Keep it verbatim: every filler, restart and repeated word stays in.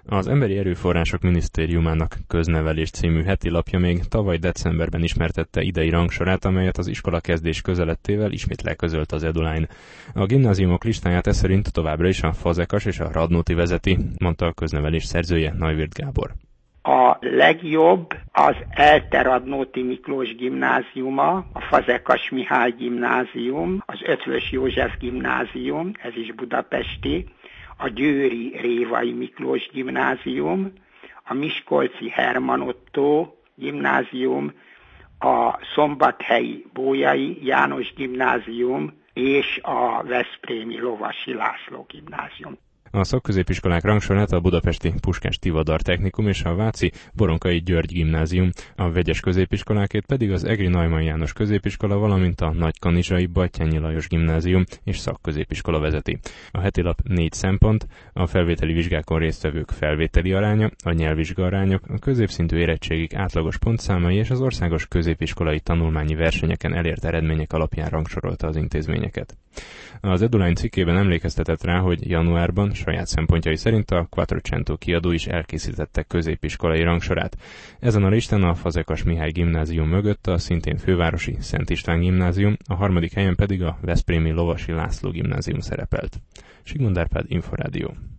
Az Emberi Erőforrások Minisztériumának Köznevelés című heti lapja még tavaly decemberben ismertette idei rangsorát, amelyet az iskola kezdés közelettével ismét leközölt az Eduline. A gimnáziumok listáját ez szerint továbbra is a Fazekas és a Radnóti vezeti, mondta a köznevelés szerzője, Neuwirth Gábor. A legjobb az Elte Radnóti Miklós gimnáziuma, a Fazekas Mihály gimnázium, az Ötvös József gimnázium, ez is budapesti, a Győri Révai Miklós gimnázium, a Miskolci Herman Ottó gimnázium, a Szombathelyi Bolyai János gimnázium és a Veszprémi Lovasi László gimnázium. A szakközépiskolák rangsorát a budapesti Puskás Tivadar Technikum és a váci Boronkai György gimnázium, a vegyes középiskolákét pedig az Egri Neumann János középiskola, valamint a Nagykanizsai Batthyány Lajos gimnázium és szakközépiskola vezeti. A heti lap négy szempont: a felvételi vizsgákon résztvevők felvételi aránya, a nyelvvizsga arányok, a középszintű érettségik átlagos pontszámai és az országos középiskolai tanulmányi versenyeken elért eredmények alapján rangsorolta az intézményeket. Az Eduline cikkében emlékeztetett rá, hogy januárban saját szempontjai szerint a Quattrocento kiadó is elkészítette középiskolai rangsorát. Ezen a listán a Fazekas Mihály gimnázium mögött a szintén fővárosi Szent István gimnázium, a harmadik helyen pedig a veszprémi Lovasi László gimnázium szerepelt. Sigmund Árpád, Inforádió.